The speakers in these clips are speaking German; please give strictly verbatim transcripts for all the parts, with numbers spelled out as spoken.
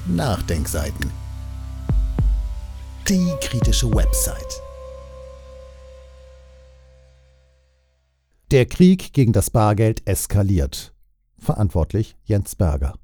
Nachdenkseiten. Die kritische Website. Der Krieg gegen das Bargeld eskaliert. Verantwortlich Jens Berger.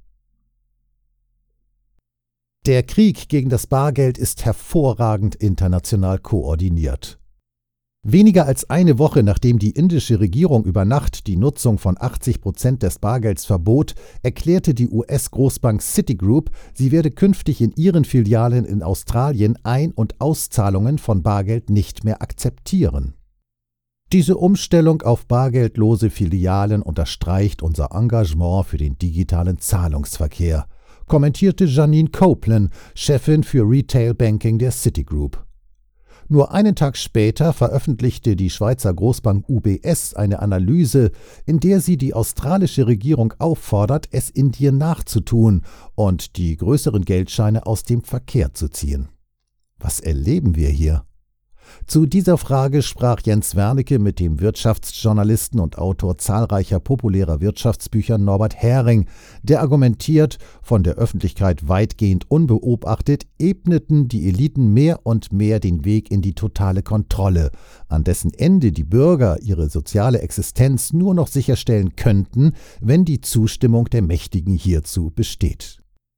Der Krieg gegen das Bargeld ist hervorragend international koordiniert. Weniger als eine Woche nachdem die indische Regierung über Nacht die Nutzung von achtzig Prozent des Bargelds verbot, erklärte die U S-Großbank Citigroup, sie werde künftig in ihren Filialen in Australien Ein- und Auszahlungen von Bargeld nicht mehr akzeptieren. Diese Umstellung auf bargeldlose Filialen unterstreicht unser Engagement für den digitalen Zahlungsverkehr, kommentierte Janine Copeland, Chefin für Retail Banking der Citigroup. Nur einen Tag später veröffentlichte die Schweizer Großbank U B S eine Analyse, in der sie die australische Regierung auffordert, es Indien nachzutun und die größeren Geldscheine aus dem Verkehr zu ziehen. Was erleben wir hier? Zu dieser Frage sprach Jens Wernicke mit dem Wirtschaftsjournalisten und Autor zahlreicher populärer Wirtschaftsbücher Norbert Häring, der argumentiert, von der Öffentlichkeit weitgehend unbeobachtet, ebneten die Eliten mehr und mehr den Weg in die totale Kontrolle, an dessen Ende die Bürger ihre soziale Existenz nur noch sicherstellen könnten, wenn die Zustimmung der Mächtigen hierzu besteht.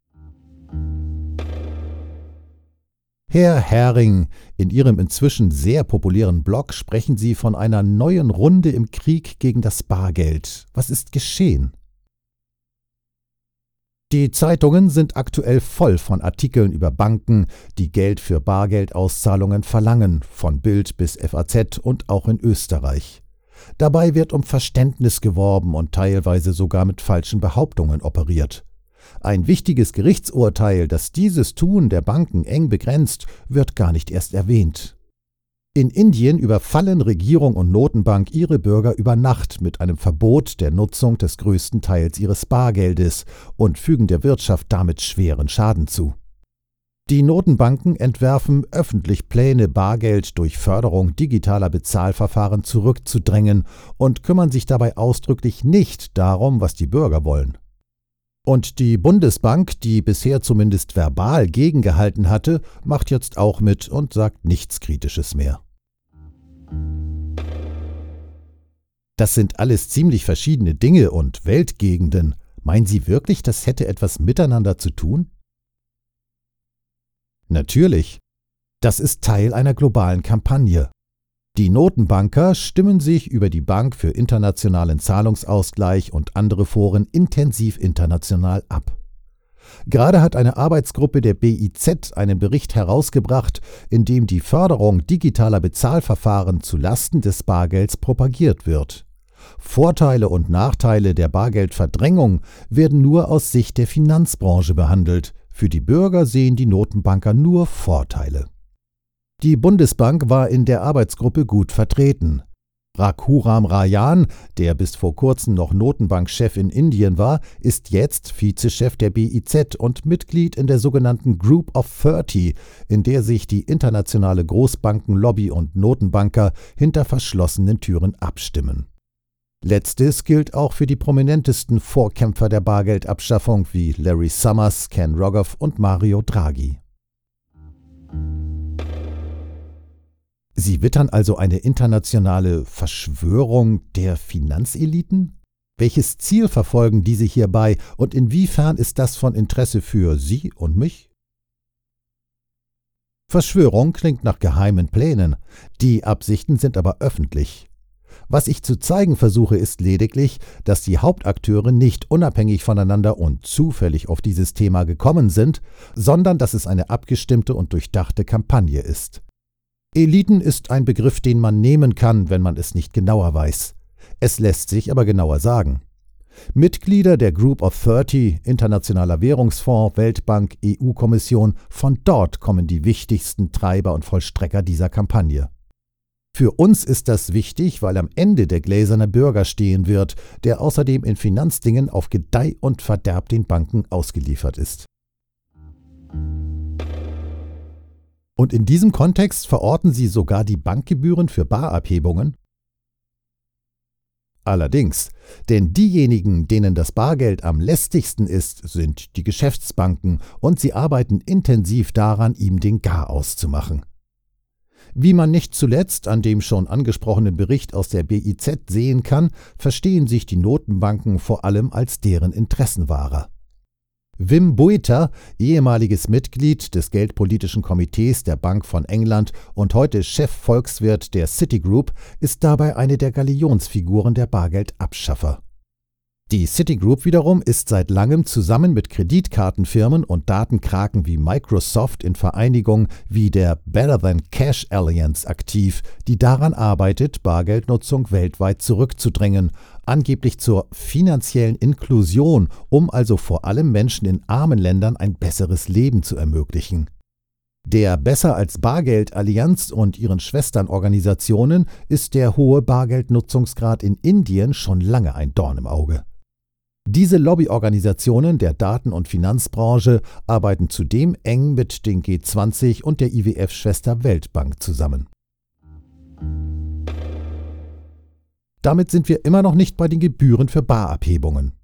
Herr Häring, in Ihrem inzwischen sehr populären Blog sprechen Sie von einer neuen Runde im Krieg gegen das Bargeld. Was ist geschehen? Die Zeitungen sind aktuell voll von Artikeln über Banken, die Geld für Bargeldauszahlungen verlangen, von Bild bis F A Z und auch in Österreich. Dabei wird um Verständnis geworben und teilweise sogar mit falschen Behauptungen operiert. Ein wichtiges Gerichtsurteil, das dieses Tun der Banken eng begrenzt, wird gar nicht erst erwähnt. In Indien überfallen Regierung und Notenbank ihre Bürger über Nacht mit einem Verbot der Nutzung des größten Teils ihres Bargeldes und fügen der Wirtschaft damit schweren Schaden zu. Die Notenbanken entwerfen öffentlich Pläne, Bargeld durch Förderung digitaler Bezahlverfahren zurückzudrängen und kümmern sich dabei ausdrücklich nicht darum, was die Bürger wollen. Und die Bundesbank, die bisher zumindest verbal gegengehalten hatte, macht jetzt auch mit und sagt nichts Kritisches mehr. Das sind alles ziemlich verschiedene Dinge und Weltgegenden. Meinen Sie wirklich, das hätte etwas miteinander zu tun? Natürlich. Das ist Teil einer globalen Kampagne. Die Notenbanker stimmen sich über die Bank für internationalen Zahlungsausgleich und andere Foren intensiv international ab. Gerade hat eine Arbeitsgruppe der B I Z einen Bericht herausgebracht, in dem die Förderung digitaler Bezahlverfahren zu Lasten des Bargelds propagiert wird. Vorteile und Nachteile der Bargeldverdrängung werden nur aus Sicht der Finanzbranche behandelt. Für die Bürger sehen die Notenbanker nur Vorteile. Die Bundesbank war in der Arbeitsgruppe gut vertreten. Raghuram Rajan, der bis vor kurzem noch Notenbankchef in Indien war, ist jetzt Vizechef der B I Z und Mitglied in der sogenannten Group of thirty, in der sich die internationale Großbankenlobby und Notenbanker hinter verschlossenen Türen abstimmen. Letztes gilt auch für die prominentesten Vorkämpfer der Bargeldabschaffung wie Larry Summers, Ken Rogoff und Mario Draghi. Sie wittern also eine internationale Verschwörung der Finanzeliten? Welches Ziel verfolgen diese hierbei und inwiefern ist das von Interesse für Sie und mich? Verschwörung klingt nach geheimen Plänen, die Absichten sind aber öffentlich. Was ich zu zeigen versuche, ist lediglich, dass die Hauptakteure nicht unabhängig voneinander und zufällig auf dieses Thema gekommen sind, sondern dass es eine abgestimmte und durchdachte Kampagne ist. Eliten ist ein Begriff, den man nehmen kann, wenn man es nicht genauer weiß. Es lässt sich aber genauer sagen. Mitglieder der Group of thirty, Internationaler Währungsfonds, Weltbank, E U-Kommission, von dort kommen die wichtigsten Treiber und Vollstrecker dieser Kampagne. Für uns ist das wichtig, weil am Ende der gläserne Bürger stehen wird, der außerdem in Finanzdingen auf Gedeih und Verderb den Banken ausgeliefert ist. Und in diesem Kontext verorten Sie sogar die Bankgebühren für Barabhebungen? Allerdings, denn diejenigen, denen das Bargeld am lästigsten ist, sind die Geschäftsbanken und sie arbeiten intensiv daran, ihm den Garaus zu machen. Wie man nicht zuletzt an dem schon angesprochenen Bericht aus der B I Z sehen kann, verstehen sich die Notenbanken vor allem als deren Interessenwahrer. Wim Buiter, ehemaliges Mitglied des Geldpolitischen Komitees der Bank von England und heute Chefvolkswirt der Citigroup, ist dabei eine der Galionsfiguren der Bargeldabschaffer. Die Citigroup wiederum ist seit langem zusammen mit Kreditkartenfirmen und Datenkraken wie Microsoft in Vereinigungen wie der Better Than Cash Alliance aktiv, die daran arbeitet, Bargeldnutzung weltweit zurückzudrängen, angeblich zur finanziellen Inklusion, um also vor allem Menschen in armen Ländern ein besseres Leben zu ermöglichen. Der Besser als Bargeld Allianz und ihren Schwesternorganisationen ist der hohe Bargeldnutzungsgrad in Indien schon lange ein Dorn im Auge. Diese Lobbyorganisationen der Daten- und Finanzbranche arbeiten zudem eng mit den G zwanzig und der I W F-Schwester Weltbank zusammen. Damit sind wir immer noch nicht bei den Gebühren für Barabhebungen.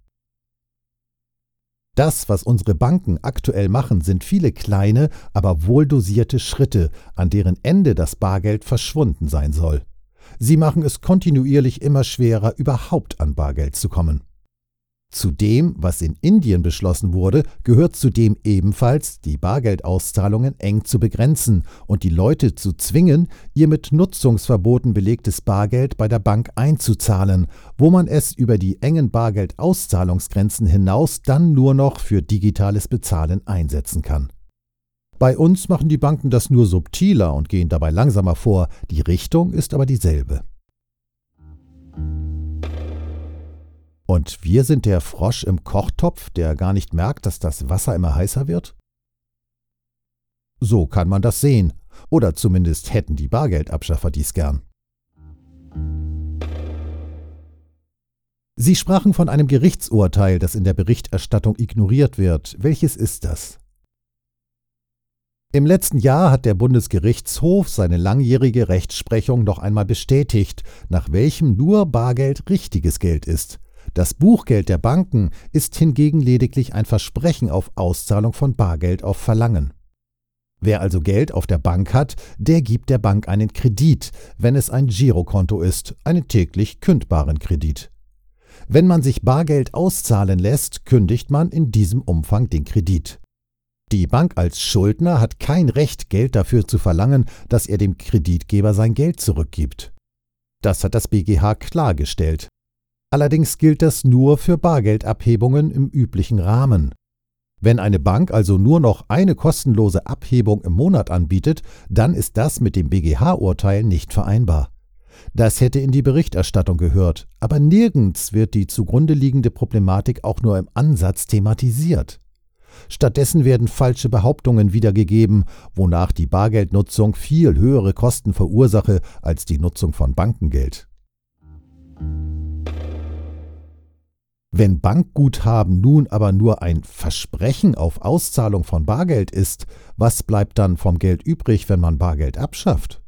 Das, was unsere Banken aktuell machen, sind viele kleine, aber wohldosierte Schritte, an deren Ende das Bargeld verschwunden sein soll. Sie machen es kontinuierlich immer schwerer, überhaupt an Bargeld zu kommen. Zu dem, was in Indien beschlossen wurde, gehört zudem ebenfalls, die Bargeldauszahlungen eng zu begrenzen und die Leute zu zwingen, ihr mit Nutzungsverboten belegtes Bargeld bei der Bank einzuzahlen, wo man es über die engen Bargeldauszahlungsgrenzen hinaus dann nur noch für digitales Bezahlen einsetzen kann. Bei uns machen die Banken das nur subtiler und gehen dabei langsamer vor, die Richtung ist aber dieselbe. Und wir sind der Frosch im Kochtopf, der gar nicht merkt, dass das Wasser immer heißer wird? So kann man das sehen. Oder zumindest hätten die Bargeldabschaffer dies gern. Sie sprachen von einem Gerichtsurteil, das in der Berichterstattung ignoriert wird. Welches ist das? Im letzten Jahr hat der Bundesgerichtshof seine langjährige Rechtsprechung noch einmal bestätigt, nach welchem nur Bargeld richtiges Geld ist. Das Buchgeld der Banken ist hingegen lediglich ein Versprechen auf Auszahlung von Bargeld auf Verlangen. Wer also Geld auf der Bank hat, der gibt der Bank einen Kredit, wenn es ein Girokonto ist, einen täglich kündbaren Kredit. Wenn man sich Bargeld auszahlen lässt, kündigt man in diesem Umfang den Kredit. Die Bank als Schuldner hat kein Recht, Geld dafür zu verlangen, dass er dem Kreditgeber sein Geld zurückgibt. Das hat das B G H klargestellt. Allerdings gilt das nur für Bargeldabhebungen im üblichen Rahmen. Wenn eine Bank also nur noch eine kostenlose Abhebung im Monat anbietet, dann ist das mit dem B G H-Urteil nicht vereinbar. Das hätte in die Berichterstattung gehört, aber nirgends wird die zugrunde liegende Problematik auch nur im Ansatz thematisiert. Stattdessen werden falsche Behauptungen wiedergegeben, wonach die Bargeldnutzung viel höhere Kosten verursache als die Nutzung von Bankengeld. Wenn Bankguthaben nun aber nur ein Versprechen auf Auszahlung von Bargeld ist, was bleibt dann vom Geld übrig, wenn man Bargeld abschafft?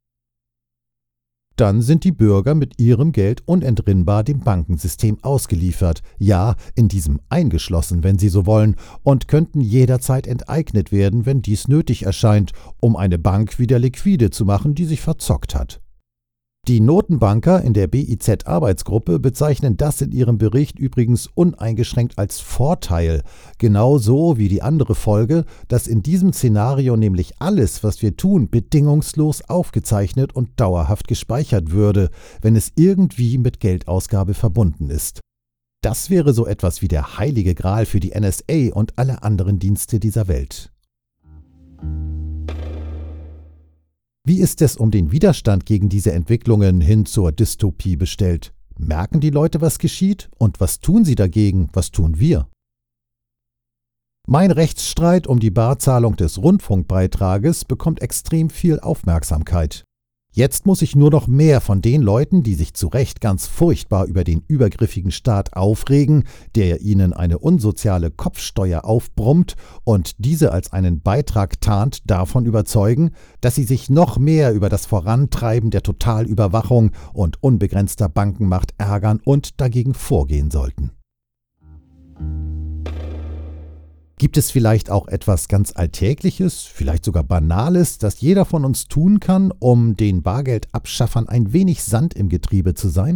Dann sind die Bürger mit ihrem Geld unentrinnbar dem Bankensystem ausgeliefert, ja, in diesem eingeschlossen, wenn sie so wollen, und könnten jederzeit enteignet werden, wenn dies nötig erscheint, um eine Bank wieder liquide zu machen, die sich verzockt hat. Die Notenbanker in der B I Z-Arbeitsgruppe bezeichnen das in ihrem Bericht übrigens uneingeschränkt als Vorteil, genauso wie die andere Folge, dass in diesem Szenario nämlich alles, was wir tun, bedingungslos aufgezeichnet und dauerhaft gespeichert würde, wenn es irgendwie mit Geldausgabe verbunden ist. Das wäre so etwas wie der heilige Gral für die N S A und alle anderen Dienste dieser Welt. Wie ist es um den Widerstand gegen diese Entwicklungen hin zur Dystopie bestellt? Merken die Leute, was geschieht? Und was tun sie dagegen? Was tun wir? Mein Rechtsstreit um die Barzahlung des Rundfunkbeitrages bekommt extrem viel Aufmerksamkeit. Jetzt muss sich nur noch mehr von den Leuten, die sich zu Recht ganz furchtbar über den übergriffigen Staat aufregen, der ihnen eine unsoziale Kopfsteuer aufbrummt und diese als einen Beitrag tarnt, davon überzeugen, dass sie sich noch mehr über das Vorantreiben der Totalüberwachung und unbegrenzter Bankenmacht ärgern und dagegen vorgehen sollten. Gibt es vielleicht auch etwas ganz Alltägliches, vielleicht sogar Banales, das jeder von uns tun kann, um den Bargeldabschaffern ein wenig Sand im Getriebe zu sein?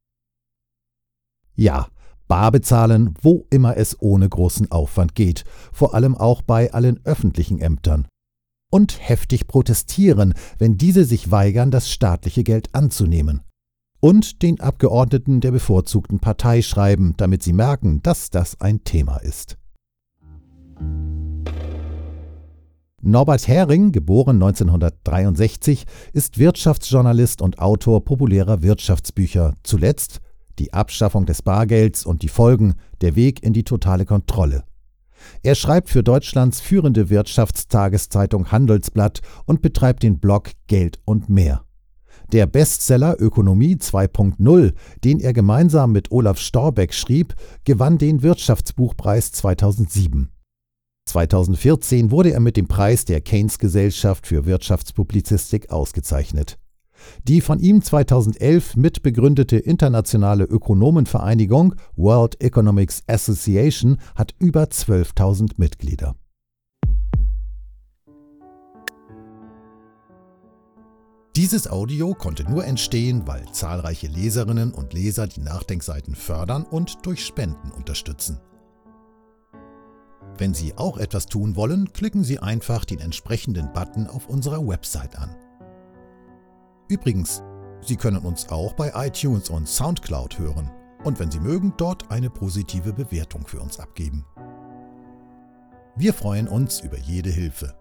Ja, bar bezahlen, wo immer es ohne großen Aufwand geht, vor allem auch bei allen öffentlichen Ämtern. Und heftig protestieren, wenn diese sich weigern, das staatliche Geld anzunehmen. Und den Abgeordneten der bevorzugten Partei schreiben, damit sie merken, dass das ein Thema ist. Norbert Häring, geboren neunzehnhundertdreiundsechzig, ist Wirtschaftsjournalist und Autor populärer Wirtschaftsbücher, zuletzt Die Abschaffung des Bargelds und die Folgen, der Weg in die totale Kontrolle. Er schreibt für Deutschlands führende Wirtschaftstageszeitung Handelsblatt und betreibt den Blog Geld und mehr. Der Bestseller Ökonomie zwei Punkt null, den er gemeinsam mit Olaf Storbeck schrieb, gewann den Wirtschaftsbuchpreis zweitausendsieben. zweitausendvierzehn wurde er mit dem Preis der Keynes-Gesellschaft für Wirtschaftspublizistik ausgezeichnet. Die von ihm zweitausendelf mitbegründete internationale Ökonomenvereinigung World Economic Association hat über zwölftausend Mitglieder. Dieses Audio konnte nur entstehen, weil zahlreiche Leserinnen und Leser die Nachdenkseiten fördern und durch Spenden unterstützen. Wenn Sie auch etwas tun wollen, klicken Sie einfach den entsprechenden Button auf unserer Website an. Übrigens, Sie können uns auch bei iTunes und Soundcloud hören und wenn Sie mögen, dort eine positive Bewertung für uns abgeben. Wir freuen uns über jede Hilfe.